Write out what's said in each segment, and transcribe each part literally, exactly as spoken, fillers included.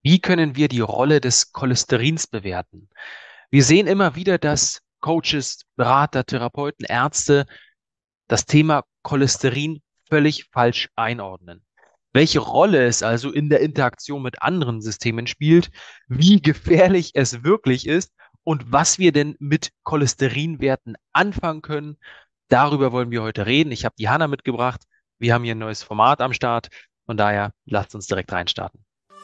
Wie können wir die Rolle des Cholesterins bewerten? Wir sehen immer wieder, dass Coaches, Berater, Therapeuten, Ärzte das Thema Cholesterin völlig falsch einordnen. Welche Rolle es also in der Interaktion mit anderen Systemen spielt, wie gefährlich es wirklich ist und was wir denn mit Cholesterinwerten anfangen können, darüber wollen wir heute reden. Ich habe die Hanna mitgebracht. Wir haben hier ein neues Format am Start. Von daher lasst uns direkt reinstarten.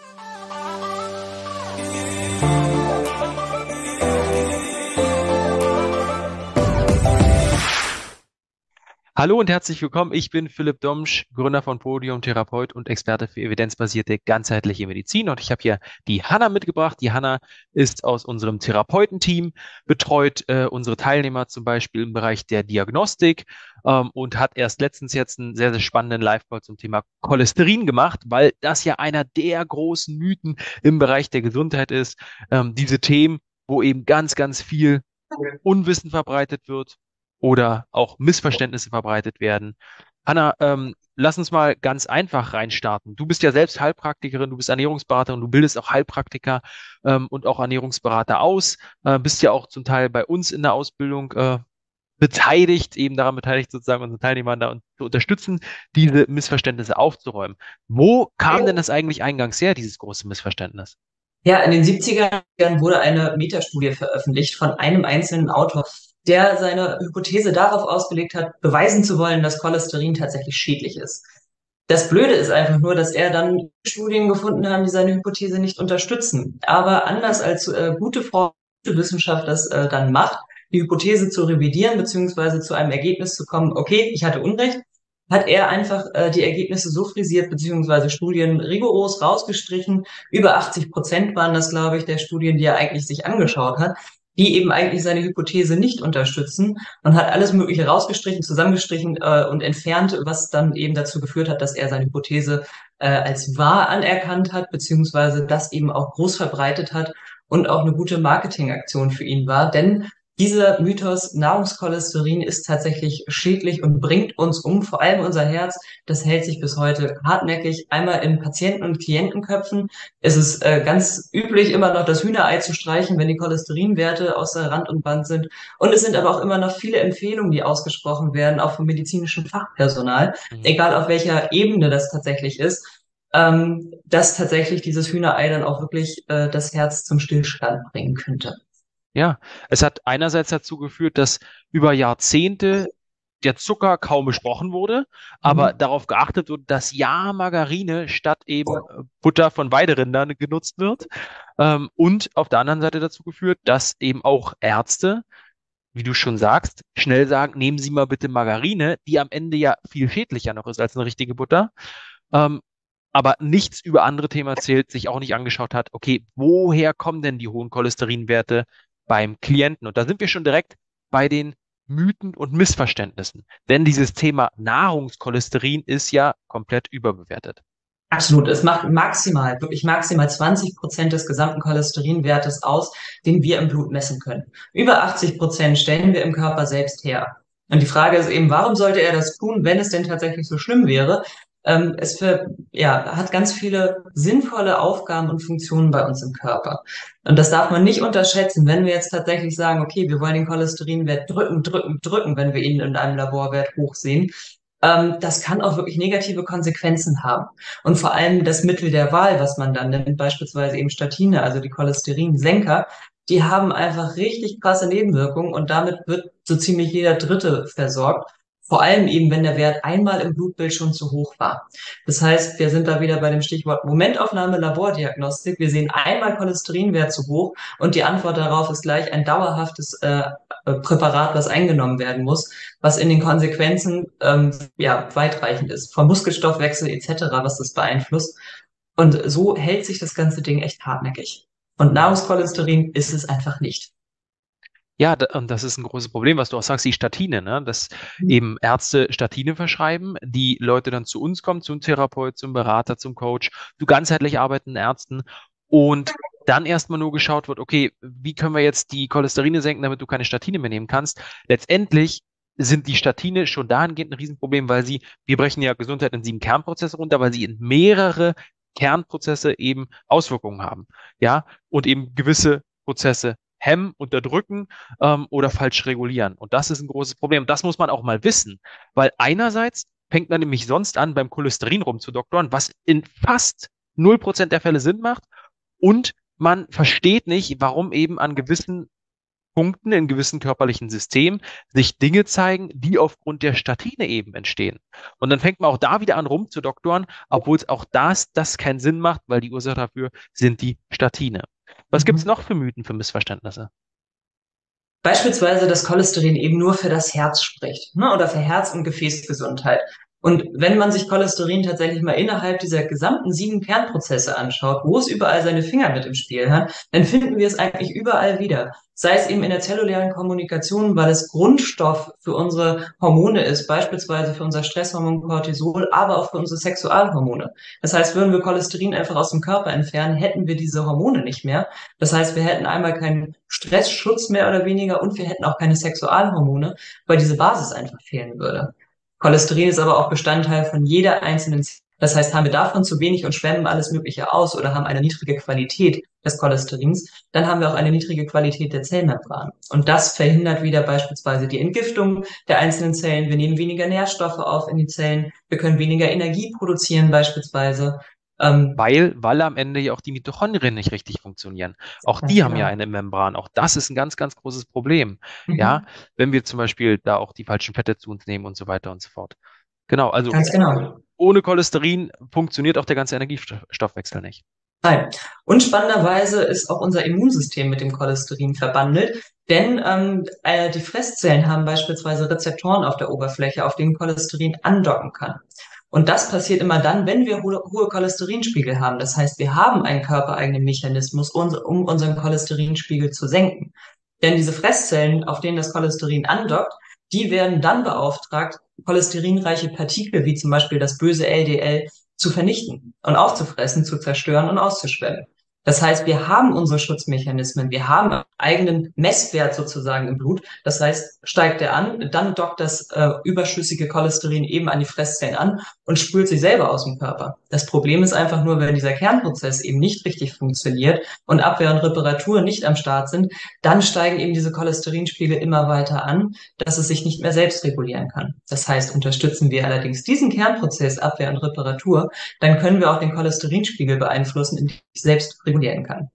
Hallo und herzlich willkommen. Ich bin Philipp Domsch, Gründer von Podium, Therapeut und Experte für evidenzbasierte ganzheitliche Medizin. Und ich habe hier die Hanna mitgebracht. Die Hanna ist aus unserem Therapeutenteam, betreut äh, unsere Teilnehmer zum Beispiel im Bereich der Diagnostik ähm, und hat erst letztens jetzt einen sehr, sehr spannenden Live-Call zum Thema Cholesterin gemacht, weil das ja einer der großen Mythen im Bereich der Gesundheit ist. Ähm, diese Themen, wo eben ganz, ganz viel Unwissen verbreitet wird oder auch Missverständnisse verbreitet werden. Hanna, ähm, lass uns mal ganz einfach reinstarten. Du bist ja selbst Heilpraktikerin, du bist Ernährungsberaterin, du bildest auch Heilpraktiker ähm, und auch Ernährungsberater aus, äh, bist ja auch zum Teil bei uns in der Ausbildung äh, beteiligt, eben daran beteiligt, sozusagen unsere Teilnehmer da und zu unterstützen, diese Missverständnisse aufzuräumen. Wo kam denn das eigentlich eingangs her, dieses große Missverständnis? Ja, in den siebziger Jahren wurde eine Metastudie veröffentlicht von einem einzelnen Autor, der seine Hypothese darauf ausgelegt hat, beweisen zu wollen, dass Cholesterin tatsächlich schädlich ist. Das Blöde ist einfach nur, dass er dann Studien gefunden hat, die seine Hypothese nicht unterstützen. Aber anders als äh, gute For- gute Wissenschaft das äh, dann macht, die Hypothese zu revidieren, beziehungsweise zu einem Ergebnis zu kommen, okay, ich hatte Unrecht, hat er einfach äh, die Ergebnisse so frisiert, beziehungsweise Studien rigoros rausgestrichen. Über achtzig Prozent waren das, glaube ich, der Studien, die er eigentlich sich angeschaut hat, die eben eigentlich seine Hypothese nicht unterstützen, und hat alles Mögliche rausgestrichen, zusammengestrichen äh, und entfernt, was dann eben dazu geführt hat, dass er seine Hypothese äh, als wahr anerkannt hat, beziehungsweise das eben auch groß verbreitet hat und auch eine gute Marketingaktion für ihn war. Denn dieser Mythos Nahrungskolesterin ist tatsächlich schädlich und bringt uns um, vor allem unser Herz. Das hält sich bis heute hartnäckig. Einmal in Patienten- und Klientenköpfen. Es ist äh, ganz üblich, immer noch das Hühnerei zu streichen, wenn die Cholesterinwerte außer Rand und Band sind. Und es sind aber auch immer noch viele Empfehlungen, die ausgesprochen werden, auch vom medizinischen Fachpersonal, Mhm. egal auf welcher Ebene das tatsächlich ist, ähm, dass tatsächlich dieses Hühnerei dann auch wirklich äh, das Herz zum Stillstand bringen könnte. Ja, es hat einerseits dazu geführt, dass über Jahrzehnte der Zucker kaum besprochen wurde, aber Mhm. darauf geachtet wird, dass ja Margarine statt eben äh, Butter von Weiderindern genutzt wird. Ähm, und auf der anderen Seite dazu geführt, dass eben auch Ärzte, wie du schon sagst, schnell sagen, nehmen Sie mal bitte Margarine, die am Ende ja viel schädlicher noch ist als eine richtige Butter. Ähm, aber nichts über andere Themen erzählt, sich auch nicht angeschaut hat, okay, woher kommen denn die hohen Cholesterinwerte beim Klienten? Und da sind wir schon direkt bei den Mythen und Missverständnissen. Denn dieses Thema Nahrungskolesterin ist ja komplett überbewertet. Absolut. Es macht maximal, wirklich maximal zwanzig Prozent des gesamten Cholesterinwertes aus, den wir im Blut messen können. Über achtzig Prozent stellen wir im Körper selbst her. Und die Frage ist eben, warum sollte er das tun, wenn es denn tatsächlich so schlimm wäre? Ähm, es für, ja, hat ganz viele sinnvolle Aufgaben und Funktionen bei uns im Körper. Und das darf man nicht unterschätzen, wenn wir jetzt tatsächlich sagen, okay, wir wollen den Cholesterinwert drücken, drücken, drücken, wenn wir ihn in einem Laborwert hochsehen. Ähm, das kann auch wirklich negative Konsequenzen haben. Und vor allem das Mittel der Wahl, was man dann nimmt, beispielsweise eben Statine, also die Cholesterinsenker, die haben einfach richtig krasse Nebenwirkungen, und damit wird so ziemlich jeder Dritte versorgt. Vor allem eben, wenn der Wert einmal im Blutbild schon zu hoch war. Das heißt, wir sind da wieder bei dem Stichwort Momentaufnahme, Labordiagnostik. Wir sehen einmal Cholesterinwert zu hoch, und die Antwort darauf ist gleich ein dauerhaftes äh, äh, Präparat, was eingenommen werden muss, was in den Konsequenzen ähm, ja weitreichend ist, vom Muskelstoffwechsel et cetera, was das beeinflusst. Und so hält sich das ganze Ding echt hartnäckig. Und Mhm. Nahrungskolesterin ist es einfach nicht. Ja, da, und das ist ein großes Problem, was du auch sagst, die Statine, ne? Dass eben Ärzte Statine verschreiben, die Leute dann zu uns kommen, zum Therapeut, zum Berater, zum Coach, zu ganzheitlich arbeitenden Ärzten und dann erstmal nur geschaut wird, okay, wie können wir jetzt die Cholesterine senken, damit du keine Statine mehr nehmen kannst? Letztendlich sind die Statine schon dahingehend ein Riesenproblem, weil sie, wir brechen ja Gesundheit in sieben Kernprozesse runter, weil sie in mehrere Kernprozesse eben Auswirkungen haben. Ja, und eben gewisse Prozesse hemmen, unterdrücken ähm, oder falsch regulieren. Und das ist ein großes Problem. Das muss man auch mal wissen, weil einerseits fängt man nämlich sonst an, beim Cholesterin rumzudoktoren, was in fast null Prozent der Fälle Sinn macht. Und man versteht nicht, warum eben an gewissen Punkten in gewissen körperlichen Systemen sich Dinge zeigen, die aufgrund der Statine eben entstehen. Und dann fängt man auch da wieder an rumzudoktoren, obwohl es auch das, das keinen Sinn macht, weil die Ursache dafür sind die Statine. Was gibt es Mhm. noch für Mythen, für Missverständnisse? Beispielsweise, dass Cholesterin eben nur für das Herz spricht, ne, oder für Herz- und Gefäßgesundheit. Und wenn man sich Cholesterin tatsächlich mal innerhalb dieser gesamten sieben Kernprozesse anschaut, wo es überall seine Finger mit im Spiel hat, dann finden wir es eigentlich überall wieder. Sei es eben in der zellulären Kommunikation, weil es Grundstoff für unsere Hormone ist, beispielsweise für unser Stresshormon Cortisol, aber auch für unsere Sexualhormone. Das heißt, würden wir Cholesterin einfach aus dem Körper entfernen, hätten wir diese Hormone nicht mehr. Das heißt, wir hätten einmal keinen Stressschutz mehr oder weniger und wir hätten auch keine Sexualhormone, weil diese Basis einfach fehlen würde. Cholesterin ist aber auch Bestandteil von jeder einzelnen Zelle. Das heißt, haben wir davon zu wenig und schwemmen alles Mögliche aus oder haben eine niedrige Qualität des Cholesterins, dann haben wir auch eine niedrige Qualität der Zellmembran. Und das verhindert wieder beispielsweise die Entgiftung der einzelnen Zellen. Wir nehmen weniger Nährstoffe auf in die Zellen. Wir können weniger Energie produzieren beispielsweise. Ähm, Weil, weil am Ende ja auch die Mitochondrien nicht richtig funktionieren. Auch ganz die haben ja genau. eine Membran. Auch das ist ein ganz, ganz großes Problem. Ja, Mhm. wenn wir zum Beispiel da auch die falschen Fette zu uns nehmen und so weiter und so fort. Genau, also Ganz genau. ohne Cholesterin funktioniert auch der ganze Energiestoffwechsel nicht. Nein. Und spannenderweise ist auch unser Immunsystem mit dem Cholesterin verbandelt, denn ähm, äh, die Fresszellen haben beispielsweise Rezeptoren auf der Oberfläche, auf denen Cholesterin andocken kann. Und das passiert immer dann, wenn wir hohe, hohe Cholesterinspiegel haben. Das heißt, wir haben einen körpereigenen Mechanismus, uns, um unseren Cholesterinspiegel zu senken. Denn diese Fresszellen, auf denen das Cholesterin andockt, die werden dann beauftragt, cholesterinreiche Partikel, wie zum Beispiel das böse L D L, zu vernichten und aufzufressen, zu zerstören und auszuschwemmen. Das heißt, wir haben unsere Schutzmechanismen, wir haben einen eigenen Messwert sozusagen im Blut. Das heißt, steigt er an, dann dockt das äh, überschüssige Cholesterin eben an die Fresszellen an und spült sich selber aus dem Körper. Das Problem ist einfach nur, wenn dieser Kernprozess eben nicht richtig funktioniert und Abwehr und Reparatur nicht am Start sind, dann steigen eben diese Cholesterinspiegel immer weiter an, dass es sich nicht mehr selbst regulieren kann. Das heißt, unterstützen wir allerdings diesen Kernprozess Abwehr und Reparatur, dann können wir auch den Cholesterinspiegel beeinflussen, indem ich selbst regulieren kann.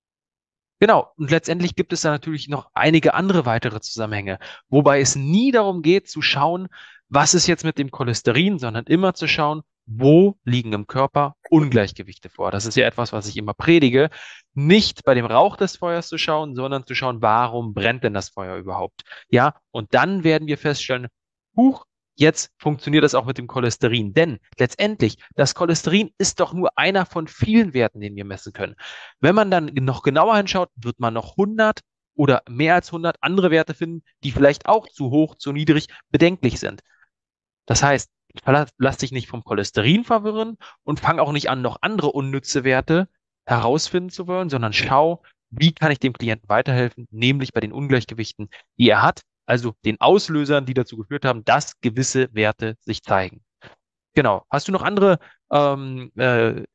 Genau, und letztendlich gibt es da natürlich noch einige andere weitere Zusammenhänge, wobei es nie darum geht zu schauen, was ist jetzt mit dem Cholesterin, sondern immer zu schauen, wo liegen im Körper Ungleichgewichte vor. Das ist ja etwas, was ich immer predige, nicht bei dem Rauch des Feuers zu schauen, sondern zu schauen, warum brennt denn das Feuer überhaupt? Ja, und dann werden wir feststellen, huch, jetzt funktioniert das auch mit dem Cholesterin, denn letztendlich, das Cholesterin ist doch nur einer von vielen Werten, den wir messen können. Wenn man dann noch genauer hinschaut, wird man noch hundert oder mehr als hundert andere Werte finden, die vielleicht auch zu hoch, zu niedrig, bedenklich sind. Das heißt, lass dich nicht vom Cholesterin verwirren und fang auch nicht an, noch andere unnütze Werte herausfinden zu wollen, sondern schau, wie kann ich dem Klienten weiterhelfen, nämlich bei den Ungleichgewichten, die er hat, also den Auslösern, die dazu geführt haben, dass gewisse Werte sich zeigen. Genau. Hast du noch andere ähm, äh,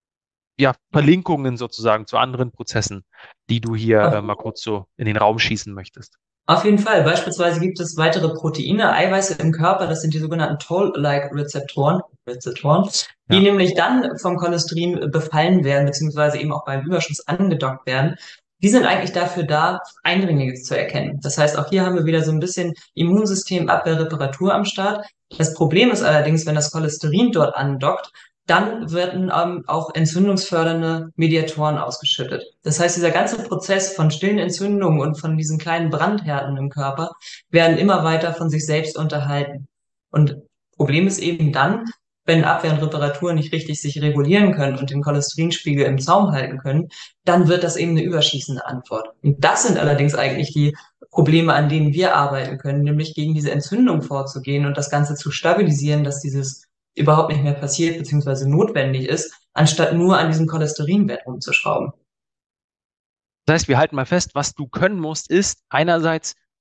ja, Verlinkungen sozusagen zu anderen Prozessen, die du hier äh, mal kurz so in den Raum schießen möchtest? Auf jeden Fall. Beispielsweise gibt es weitere Proteine, Eiweiße im Körper, das sind die sogenannten Toll-like-Rezeptoren, Rezeptoren, die Ja. nämlich dann vom Cholesterin befallen werden, beziehungsweise eben auch beim Überschuss angedockt werden. Die sind eigentlich dafür da, Eindringliches zu erkennen. Das heißt, auch hier haben wir wieder so ein bisschen Immunsystem, Abwehr, Reparatur am Start. Das Problem ist allerdings, wenn das Cholesterin dort andockt, dann werden ähm, auch entzündungsfördernde Mediatoren ausgeschüttet. Das heißt, dieser ganze Prozess von stillen Entzündungen und von diesen kleinen Brandhärten im Körper werden immer weiter von sich selbst unterhalten. Und Problem ist eben dann, wenn Abwehr und Reparatur nicht richtig sich regulieren können und den Cholesterinspiegel im Zaum halten können, dann wird das eben eine überschießende Antwort. Und das sind allerdings eigentlich die Probleme, an denen wir arbeiten können, nämlich gegen diese Entzündung vorzugehen und das Ganze zu stabilisieren, dass dieses überhaupt nicht mehr passiert beziehungsweise notwendig ist, anstatt nur an diesem Cholesterinwert rumzuschrauben. Das heißt, wir halten mal fest, was du können musst, ist einerseits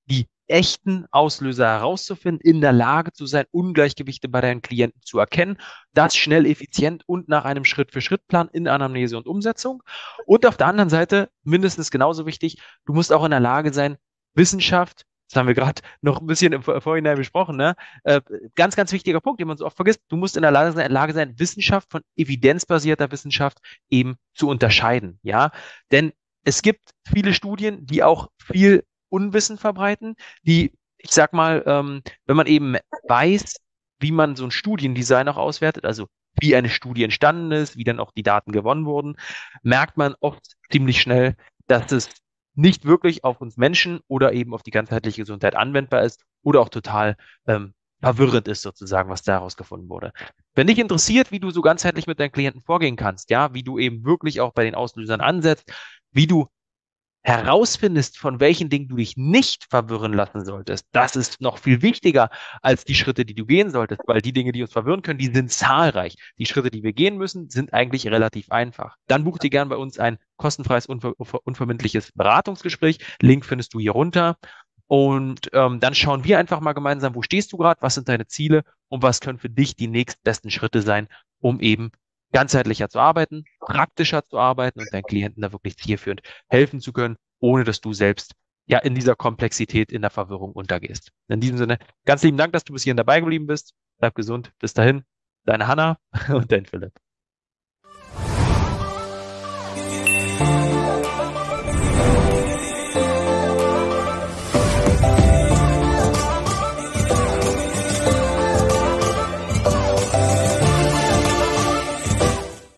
die echten Auslöser herauszufinden, in der Lage zu sein, Ungleichgewichte bei deinen Klienten zu erkennen, das schnell, effizient und nach einem Schritt-für-Schritt-Plan in Anamnese und Umsetzung. Und auf der anderen Seite, mindestens genauso wichtig, du musst auch in der Lage sein, Wissenschaft, das haben wir gerade noch ein bisschen im Vor- Vorhinein besprochen, ne? Äh, ganz, ganz wichtiger Punkt, den man so oft vergisst. Du musst in der Lage sein, Lage sein, Wissenschaft von evidenzbasierter Wissenschaft eben zu unterscheiden, ja? Denn es gibt viele Studien, die auch viel Unwissen verbreiten, die, ich sag mal, ähm, wenn man eben weiß, wie man so ein Studiendesign auch auswertet, also wie eine Studie entstanden ist, wie dann auch die Daten gewonnen wurden, merkt man oft ziemlich schnell, dass es nicht wirklich auf uns Menschen oder eben auf die ganzheitliche Gesundheit anwendbar ist oder auch total ähm, verwirrend ist sozusagen, was da herausgefunden wurde. Wenn dich interessiert, wie du so ganzheitlich mit deinen Klienten vorgehen kannst, ja, wie du eben wirklich auch bei den Auslösern ansetzt, wie du herausfindest, von welchen Dingen du dich nicht verwirren lassen solltest, das ist noch viel wichtiger als die Schritte, die du gehen solltest, weil die Dinge, die uns verwirren können, die sind zahlreich. Die Schritte, die wir gehen müssen, sind eigentlich relativ einfach. Dann buch dir gern bei uns ein kostenfreies, unver unverbindliches Beratungsgespräch. Link findest du hier runter. Und ähm, dann schauen wir einfach mal gemeinsam, wo stehst du gerade, was sind deine Ziele und was können für dich die nächstbesten Schritte sein, um eben ganzheitlicher zu arbeiten, praktischer zu arbeiten und deinen Klienten da wirklich zielführend helfen zu können, ohne dass du selbst ja in dieser Komplexität, in der Verwirrung untergehst. In diesem Sinne, ganz lieben Dank, dass du bis hierhin dabei geblieben bist. Bleib gesund. Bis dahin, deine Hanna und dein Philipp.